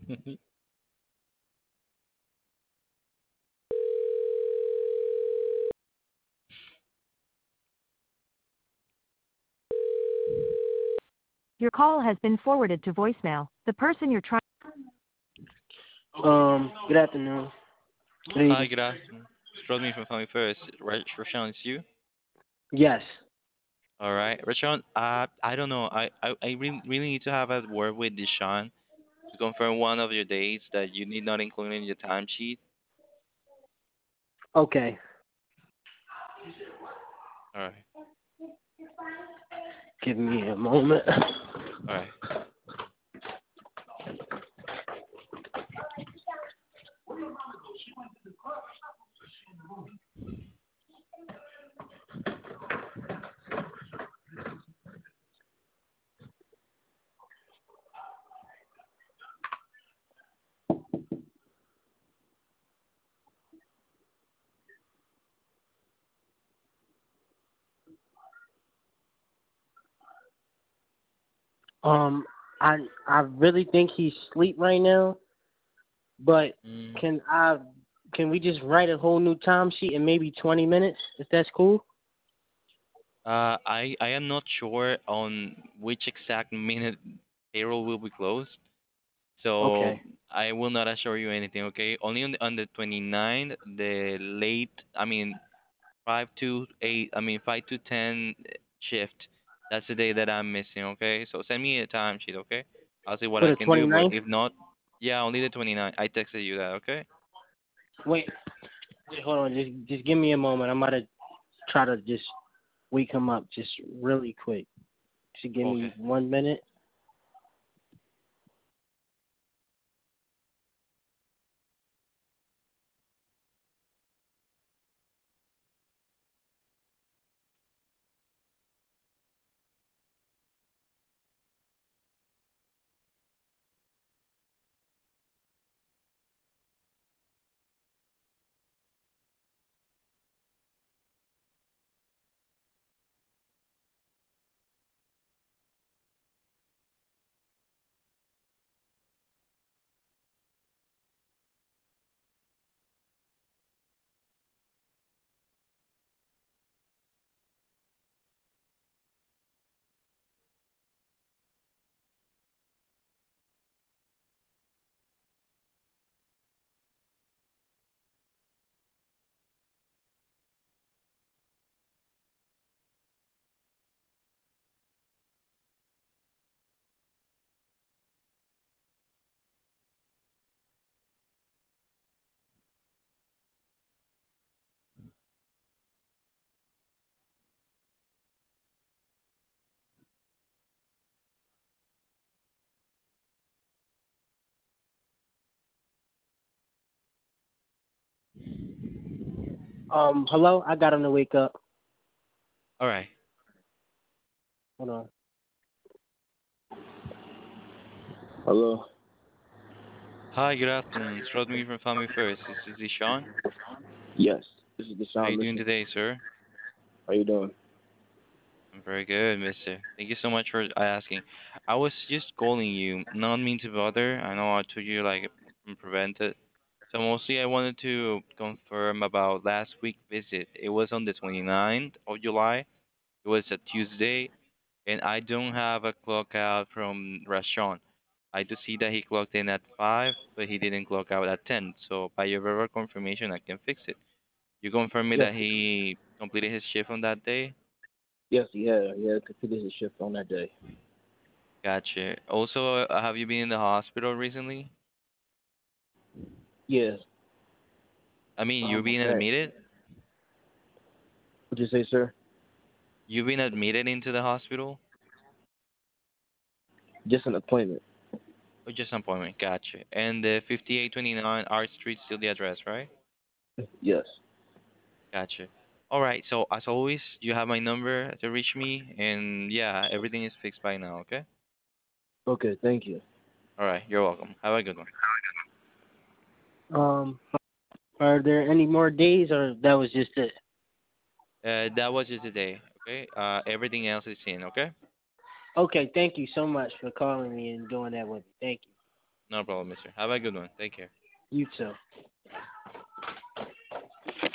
Your call has been forwarded to voicemail. The person you're trying. Good afternoon. Good Hi, evening. good afternoon. It's Rodney from Family First. Right, Rashawn, it's you? Yes. All right. Rashawn, I don't know. I really need to have a word with Deshaun to confirm one of your dates that you need not include in your timesheet. Okay. All right. Give me a moment. All right. Um, I really think he's asleep right now. But Mm, can I can we just write a whole new timesheet in maybe 20 minutes? If that's cool. I am not sure on which exact minute payroll will be closed, so Okay. I will not assure you anything. Okay. Only on the 29th, the late. I mean 5 to 8, I mean 5 to 10 shift. That's the day that I'm missing, okay? So send me a time sheet, okay? I'll see what For I the can do, but 29th? if not, yeah, only the 29. I texted you that, okay? Wait, hold on. Just give me a moment. I'm about to try to just wake him up just really quick. Just give Okay. me 1 minute. Hello. I got him to wake up. All right. Hold on. Hello. Hi, good afternoon. It's Rodney from Family First. This is Ishan. Yes, this is How you Deshaun. doing Listen, today, sir? how you doing? I'm very good, mister. Thank you so much for asking. I was just calling you, not mean to bother. I know I told you, like, prevent it. So mostly I wanted to confirm about last week visit. It was on the 29th of July. It was a Tuesday, and I don't have a clock out from restaurant. I do see that he clocked in at 5, but he didn't clock out at 10. So by your verbal confirmation, I can fix it. You confirm me Yes, that he completed his shift on that day? yes, he had completed his shift on that day. Gotcha. Also, have you been in the hospital recently? Yes. I mean, you're My being back. admitted? What'd you say, sir? You've been admitted into the hospital? Just an appointment. Or just an appointment? Gotcha. And the 5829 Art Street still the address, right? Yes. Gotcha. All right. So as always, you have my number to reach me, and yeah, everything is fixed by now. Okay. Okay, thank you. All right. You're welcome. Have a good one. Um, are there any more days, or that was just it? That was it today. Okay. Everything else is in. Okay. Okay. Thank you so much for calling me and doing that with me. Thank you. No problem, mister. Have a good one. Take care. You too.